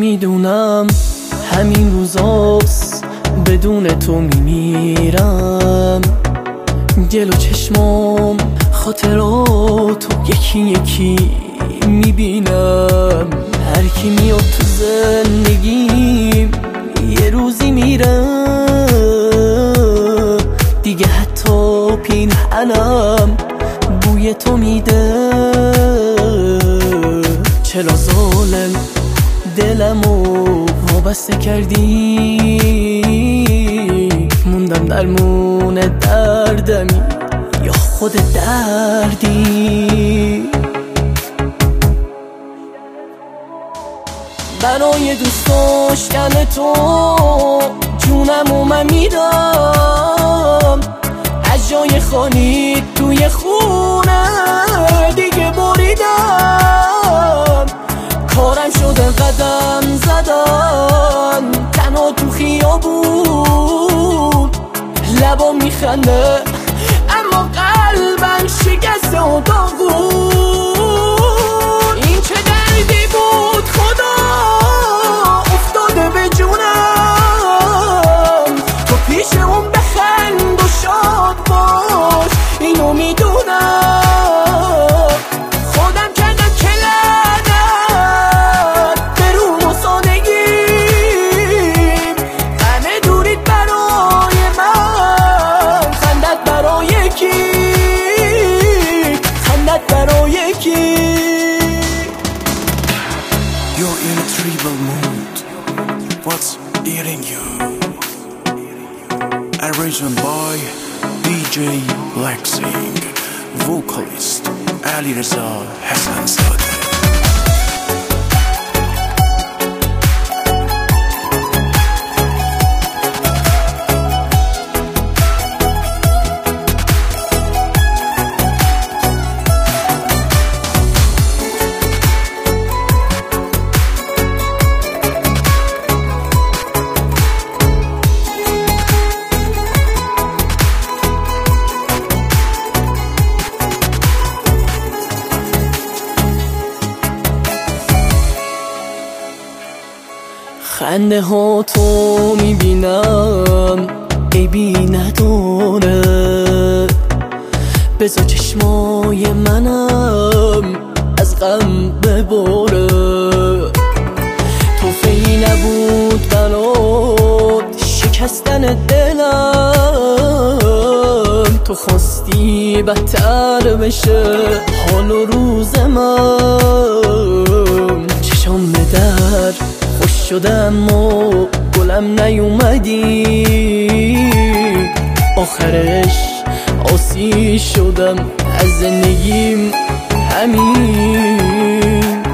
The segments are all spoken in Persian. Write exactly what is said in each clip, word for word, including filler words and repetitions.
میدونم همین روزاست بدون تو میمیرم. دل و چشمام خاطراتو یکی یکی میبینم. هر کی میاد تو زندگیم یه روزی میره دیگه، حتی پینهنم بوی تو میده. چرا ظالم دلمو وابسته کردی، موندم درمون دردمی یا خود دردی. برای دوست داشتن تو جونمو من میدم. از جای خالی توی خونه دیگه بریدم. کارم شده قدم زدن تنها تو خیابون. لبام میخنده اما قلبم شکسته و داغون. این چه دردی بود خدا افتاده به جونم. تو پیش اون بخند و شاد باش اینو میدونم. خودم کردم که لعنت به روم و سادگیم. همه دورید برای من، خندت برای کی؟ خندت برای کی؟ You're in a tribal mood. What's eating you? Arrangement by D J Lexing, vocalist Ali Reza Hassanzadeh. خنده ها تو میبینم عیبی نداره. بذار چشمای منم از غم بباره. توفیی نبود برات شکستن دلم. تو خواستی بدتر بشه حال و روز من. چشام در خوش شدم و گلم نیومدی. آخرش آسی شدم از زندگیم همین.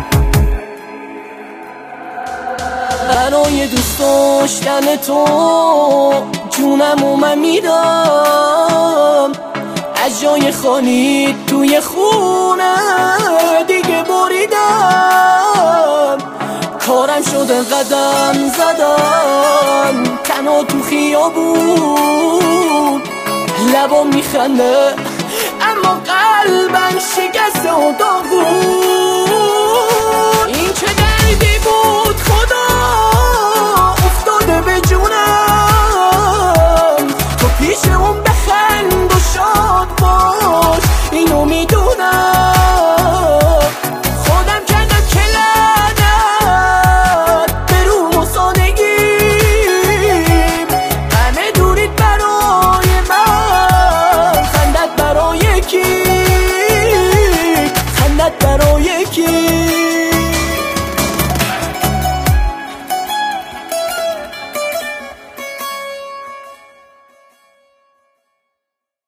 برای دوست داشتن تو جونمو من میدم. از جای خالی توی خونه دیگه بریدم. کارم شده قدم زدن تنها تو خیابون. لبام میخنده اما قلبم شکسته و داغون. این چه دردی بود خدا افتاده به جونم. تو پیش اون بخند و شاد باش اینو میدونم.